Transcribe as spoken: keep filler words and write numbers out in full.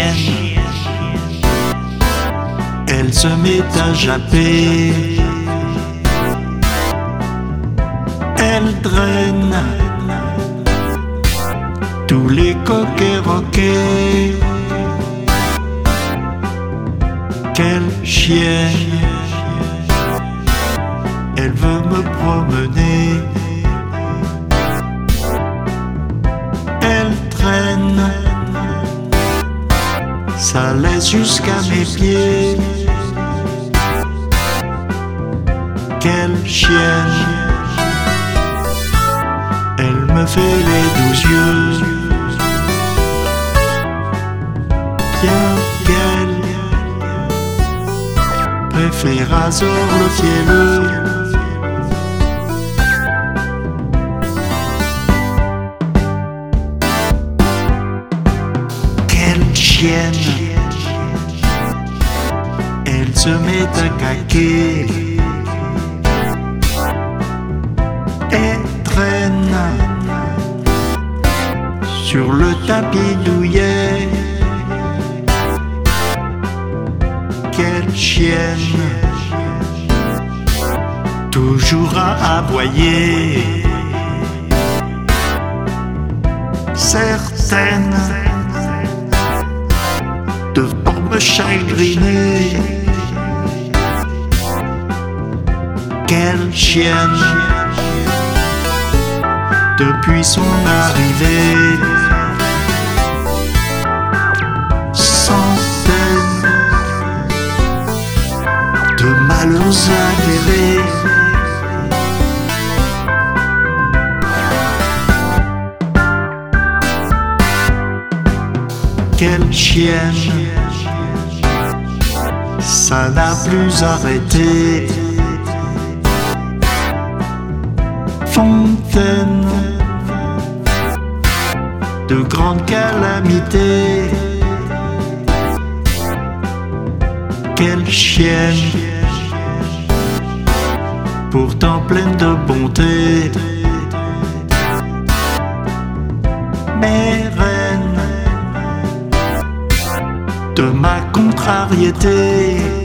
chienne, elle se met à japper. Elle draine tous les coquets roquets. Quelle chienne, elle veut me promener. Elle traîne sa laisse jusqu'à mes pieds. Quelle chienne, elle me fait les douze yeux. Bien qu'elle préfère Azor le fielleux. Quelle chienne, elle se met à caquer et traîne sur le tapis douillet. Quelle chienne, toujours à aboyer. Certaines de forme chagrinée. Quelle chienne, depuis son arrivée, centaines de malheurs avérés. Quelle chienne, ça n'a plus arrêté. Fontaine de grandes calamités. Quelle chienne, pourtant pleine de bonté. Mais reine de ma contrariété.